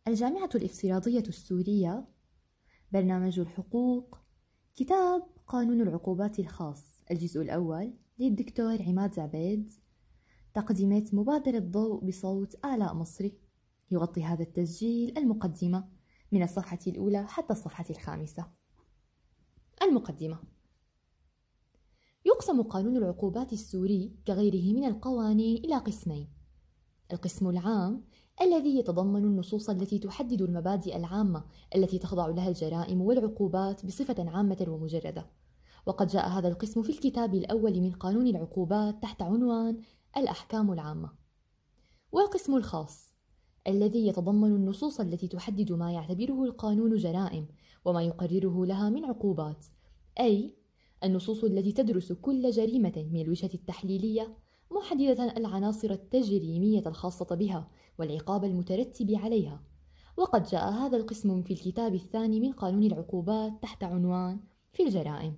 الجامعة الافتراضية السورية، برنامج الحقوق، كتاب قانون العقوبات الخاص، الجزء الأول للدكتور عماد عبيد، تقدمة مبادرة ضوء بصوت آلاء مصري. يغطي هذا التسجيل المقدمة من الصفحة الأولى حتى الصفحة الخامسة. المقدمة: يقسم قانون العقوبات السوري كغيره من القوانين إلى قسمين: القسم العام الذي يتضمن النصوص التي تحدد المبادئ العامة التي تخضع لها الجرائم والعقوبات بصفة عامة ومجردة، وقد جاء هذا القسم في الكتاب الأول من قانون العقوبات تحت عنوان الأحكام العامة. والقسم الخاص الذي يتضمن النصوص التي تحدد ما يعتبره القانون جرائم وما يقرره لها من عقوبات، أي النصوص التي تدرس كل جريمة من الوجهة التحليلية، محددة العناصر التجريمية الخاصة بها والعقاب المترتب عليها. وقد جاء هذا القسم في الكتاب الثاني من قانون العقوبات تحت عنوان في الجرائم.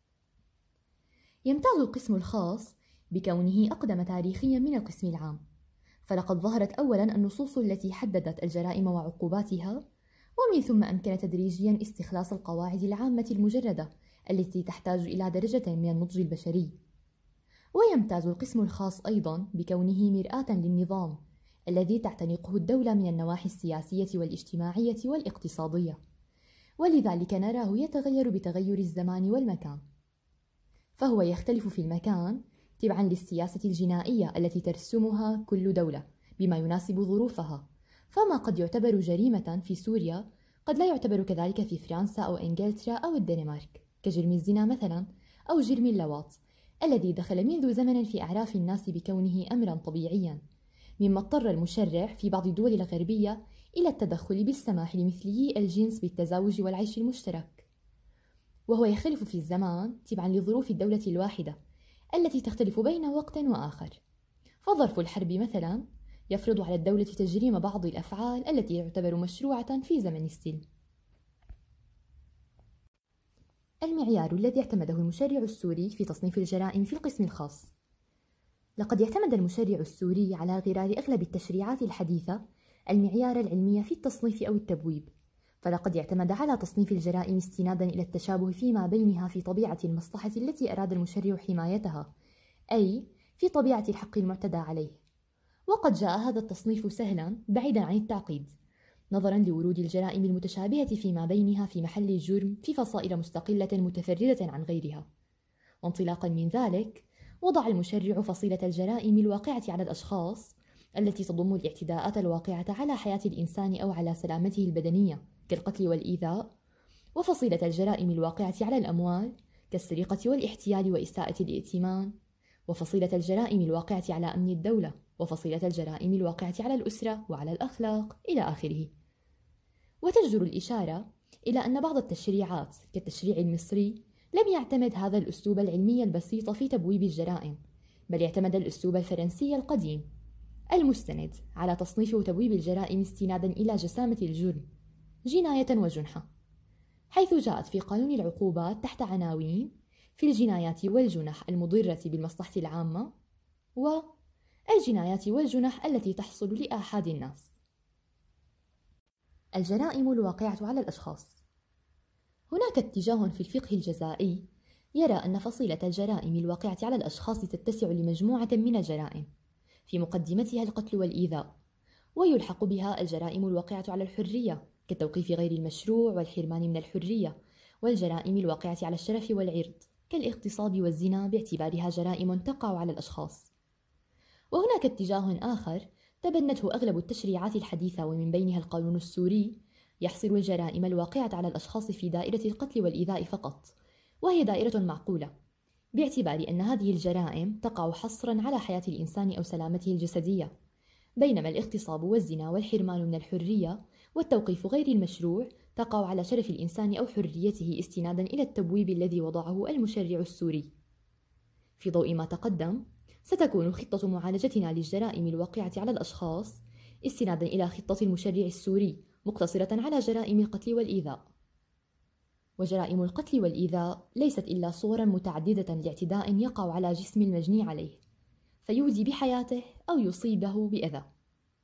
يمتاز القسم الخاص بكونه أقدم تاريخيا من القسم العام، فلقد ظهرت أولا النصوص التي حددت الجرائم وعقوباتها، ومن ثم أمكن تدريجيا استخلاص القواعد العامة المجردة التي تحتاج إلى درجة من النضج البشري. ويمتاز القسم الخاص أيضا بكونه مرآة للنظام الذي تعتنقه الدولة من النواحي السياسية والاجتماعية والاقتصادية، ولذلك نراه يتغير بتغير الزمان والمكان، فهو يختلف في المكان تبعا للسياسة الجنائية التي ترسمها كل دولة بما يناسب ظروفها، فما قد يعتبر جريمة في سوريا قد لا يعتبر كذلك في فرنسا أو إنجلترا أو الدنمارك، كجرم الزنا مثلا، أو جرم اللواط الذي دخل منذ زمن في أعراف الناس بكونه أمرا طبيعيا، مما اضطر المشرع في بعض الدول الغربية إلى التدخل بالسماح لمثلي الجنس بالتزاوج والعيش المشترك. وهو يختلف في الزمان تبعا لظروف الدولة الواحدة التي تختلف بين وقت وآخر، فظرف الحرب مثلا يفرض على الدولة تجريم بعض الأفعال التي تعتبر مشروعة في زمن السلم. المعيار الذي اعتمده المشرع السوري في تصنيف الجرائم في القسم الخاص: لقد اعتمد المشرع السوري على غرار أغلب التشريعات الحديثة المعيار العلمي في التصنيف أو التبويب، فلقد اعتمد على تصنيف الجرائم استنادا إلى التشابه فيما بينها في طبيعة المصلحة التي أراد المشرع حمايتها، أي في طبيعة الحق المعتدى عليه. وقد جاء هذا التصنيف سهلا بعيدا عن التعقيد، نظرا لورود الجرائم المتشابهة فيما بينها في محل الجرم في فصائل مستقلة متفردة عن غيرها. وانطلاقا من ذلك وضع المشرع فصيلة الجرائم الواقعة على الأشخاص التي تضم الاعتداءات الواقعة على حياة الإنسان أو على سلامته البدنية كالقتل والإيذاء، وفصيلة الجرائم الواقعة على الأموال كالسرقة والاحتيال وإساءة الائتمان، وفصيلة الجرائم الواقعة على أمن الدولة، وفصيلة الجرائم الواقعة على الأسرة وعلى الأخلاق إلى آخره. وتجدر الإشارة إلى أن بعض التشريعات كالتشريع المصري لم يعتمد هذا الأسلوب العلمي البسيط في تبويب الجرائم، بل اعتمد الأسلوب الفرنسي القديم المستند على تصنيف وتبويب الجرائم استنادا إلى جسامة الجرم، جناية وجنحة، حيث جاءت في قانون العقوبات تحت عناوين: في الجنايات والجنح المضرة بالمصلحة العامة، والجنايات والجنح التي تحصل لآحاد الناس. الجرائم الواقعة على الأشخاص: هناك اتجاه في الفقه الجزائي يرى أن فصيلة الجرائم الواقعة على الأشخاص تتسع لمجموعة من الجرائم، في مقدمتها القتل والإيذاء، ويلحق بها الجرائم الواقعة على الحرية كالتوقيف غير المشروع والحرمان من الحرية، والجرائم الواقعة على الشرف والعرض كالاغتصاب والزنا باعتبارها جرائم تقع على الأشخاص. وهناك اتجاه آخر تبنته أغلب التشريعات الحديثة ومن بينها القانون السوري، يحصر الجرائم الواقعة على الأشخاص في دائرة القتل والإيذاء فقط، وهي دائرة معقولة باعتبار أن هذه الجرائم تقع حصرا على حياة الإنسان أو سلامته الجسدية، بينما الاغتصاب والزنا والحرمان من الحرية والتوقيف غير المشروع تقع على شرف الإنسان أو حريته استنادا إلى التبويب الذي وضعه المشرع السوري. في ضوء ما تقدم، ستكون خطة معالجتنا للجرائم الواقعة على الأشخاص استنادا إلى خطة المشرع السوري مقتصرة على جرائم القتل والإيذاء. وجرائم القتل والإيذاء ليست إلا صورا متعددة لاعتداء يقع على جسم المجني عليه، فيؤذي بحياته أو يصيبه بأذى.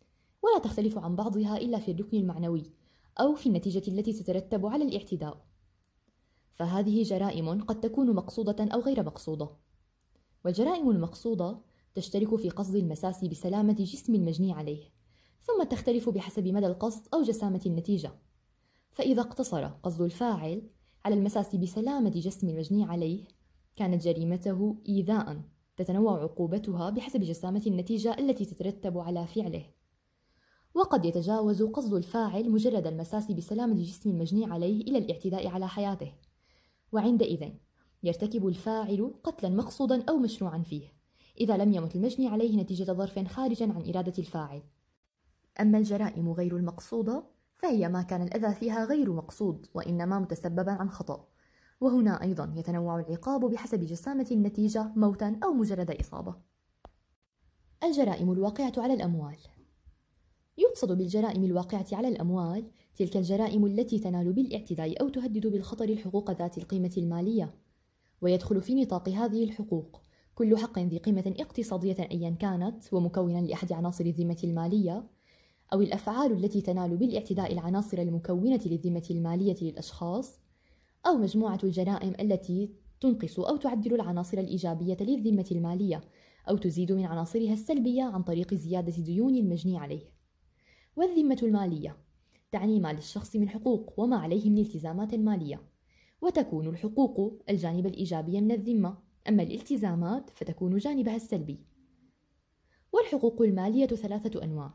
ولا تختلف عن بعضها إلا في الركن المعنوي أو في النتيجة التي تترتب على الاعتداء. فهذه جرائم قد تكون مقصودة أو غير مقصودة، والجرائم المقصودة تشترك في قصد المساس بسلامة جسم المجني عليه، ثم تختلف بحسب مدى القصد أو جسامة النتيجة. فإذا اقتصر قصد الفاعل على المساس بسلامة جسم المجني عليه كانت جريمته إيذاء تتنوع عقوبتها بحسب جسامة النتيجة التي تترتب على فعله. وقد يتجاوز قصد الفاعل مجرد المساس بسلامة جسم المجني عليه إلى الاعتداء على حياته، وعندئذ يرتكب الفاعل قتلا مقصودا أو مشروعا فيه إذا لم يمت المجني عليه نتيجة ظرف خارجا عن إرادة الفاعل. أما الجرائم غير المقصودة فهي ما كان الأذى فيها غير مقصود وإنما متسببا عن خطأ، وهنا أيضا يتنوع العقاب بحسب جسامة النتيجة موتا أو مجرد إصابة. الجرائم الواقعة على الأموال. يقصد بالجرائم الواقعة على الأموال تلك الجرائم التي تنال بالاعتداء أو تهدد بالخطر الحقوق ذات القيمة المالية، ويدخل في نطاق هذه الحقوق كل حق ذي قيمة اقتصادية أيا كانت ومكونا لأحد عناصر الذمة المالية، أو الأفعال التي تنال بالاعتداء العناصر المكونة للذمة المالية للأشخاص، أو مجموعة الجرائم التي تنقص أو تعدل العناصر الإيجابية للذمة المالية أو تزيد من عناصرها السلبية عن طريق زيادة ديون المجني عليه. والذمة المالية تعني ما للشخص من حقوق وما عليه من التزامات مالية، وتكون الحقوق الجانب الإيجابي من الذمة، أما الالتزامات فتكون جانبها السلبي. والحقوق المالية 3 أنواع: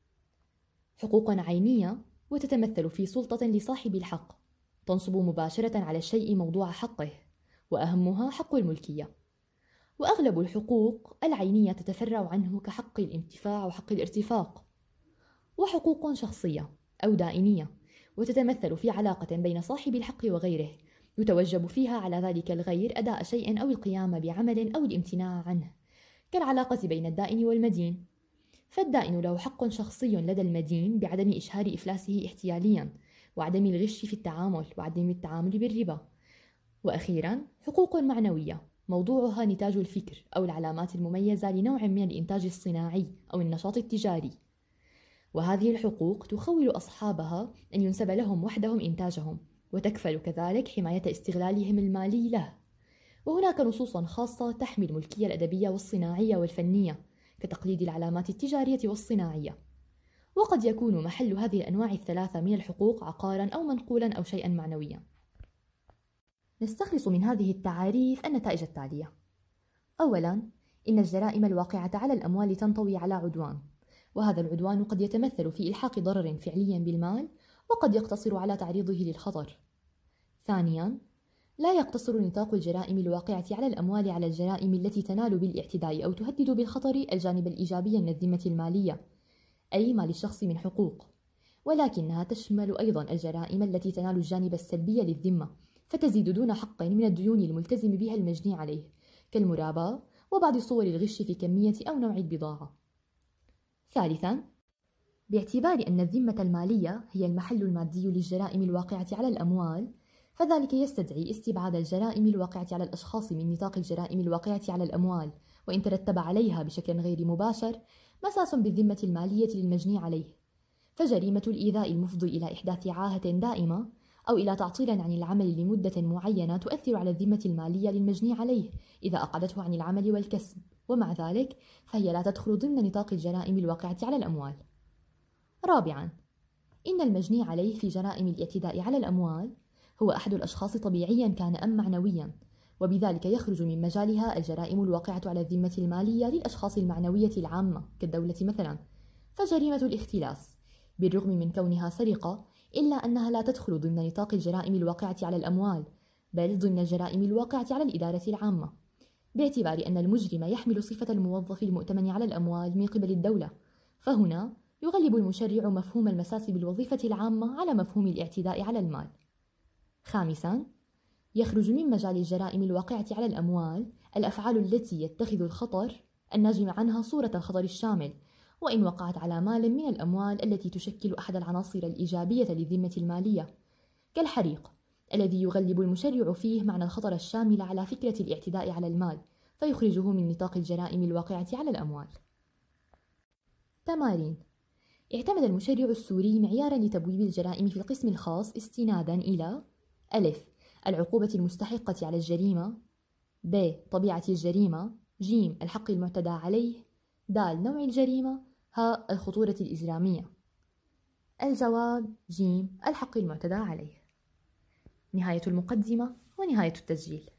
حقوق عينية وتتمثل في سلطة لصاحب الحق تنصب مباشرة على الشيء موضوع حقه، وأهمها حق الملكية. وأغلب الحقوق العينية تتفرع عنه كحق الانتفاع وحق الارتفاق. وحقوق شخصية أو دائنية وتتمثل في علاقة بين صاحب الحق وغيره يتوجب فيها على ذلك الغير أداء شيء أو القيام بعمل أو الامتناع عنه، كالعلاقة بين الدائن والمدين. فالدائن له حق شخصي لدى المدين بعدم إشهار إفلاسه احتياليا، وعدم الغش في التعامل، وعدم التعامل بالربا. وأخيرا حقوق معنوية موضوعها نتاج الفكر أو العلامات المميزة لنوع من الإنتاج الصناعي أو النشاط التجاري، وهذه الحقوق تخول أصحابها أن ينسب لهم وحدهم إنتاجهم، وتكفل كذلك حماية استغلالهم المالي له. وهناك نصوص خاصة تحمي الملكية الأدبية والصناعية والفنية كتقليد العلامات التجارية والصناعية. وقد يكون محل هذه الأنواع الثلاثة من الحقوق عقارا أو منقولا أو شيئا معنويا. نستخلص من هذه التعاريف النتائج التالية: أولا، إن الجرائم الواقعة على الأموال تنطوي على عدوان، وهذا العدوان قد يتمثل في إلحاق ضرر فعلي بالمال وقد يقتصر على تعريضه للخطر. ثانيا، لا يقتصر نطاق الجرائم الواقعة على الأموال على الجرائم التي تنال بالاعتداء أو تهدد بالخطر الجانب الإيجابي من الذمة المالية، أي ما للشخص من حقوق، ولكنها تشمل أيضا الجرائم التي تنال الجانب السلبي للذمة فتزيد دون حق من الديون الملتزم بها المجني عليه، كالمراباة وبعض صور الغش في كمية أو نوع البضاعة. ثالثا، باعتبار أن الذمة المالية هي المحل المادي للجرائم الواقعة على الأموال، فذلك يستدعي استبعاد الجرائم الواقعة على الأشخاص من نطاق الجرائم الواقعة على الأموال، وإن ترتب عليها بشكل غير مباشر مساس بالذمة المالية للمجني عليه، فجريمة الإيذاء المفضي إلى إحداث عاهة دائمة أو إلى تعطيل عن العمل لمدة معينة تؤثر على الذمة المالية للمجني عليه إذا أقعدته عن العمل والكسب، ومع ذلك فهي لا تدخل ضمن نطاق الجرائم الواقعة على الأموال. رابعا، إن المجني عليه في جرائم الاعتداء على الأموال هو أحد الأشخاص طبيعيا كان أم معنويا، وبذلك يخرج من مجالها الجرائم الواقعة على الذمة المالية للأشخاص المعنوية العامة كالدولة مثلا، فجريمة الاختلاس بالرغم من كونها سرقة إلا أنها لا تدخل ضمن نطاق الجرائم الواقعة على الأموال، بل ضمن الجرائم الواقعة على الإدارة العامة، باعتبار أن المجرم يحمل صفة الموظف المؤتمن على الأموال من قبل الدولة، فهنا يغلب المشرع مفهوم المساس بالوظيفة العامة على مفهوم الاعتداء على المال. خامسا، يخرج من مجال الجرائم الواقعة على الأموال الأفعال التي يتخذ الخطر الناجم عنها صورة الخطر الشامل، وإن وقعت على مال من الأموال التي تشكل أحد العناصر الإيجابية للذمة المالية، كالحريق الذي يغلب المشرع فيه معنى الخطر الشامل على فكرة الاعتداء على المال، فيخرجه من نطاق الجرائم الواقعة على الأموال. تمارين: اعتمد المشرع السوري معيارا لتبويب الجرائم في القسم الخاص استنادا إلى: ألف، العقوبة المستحقة على الجريمة، ب، طبيعة الجريمة، ج، الحق المعتدى عليه، د، نوع الجريمة، ه، الخطورة الإجرامية. الجواب ج، الحق المعتدى عليه. نهاية المقدمة ونهاية التسجيل.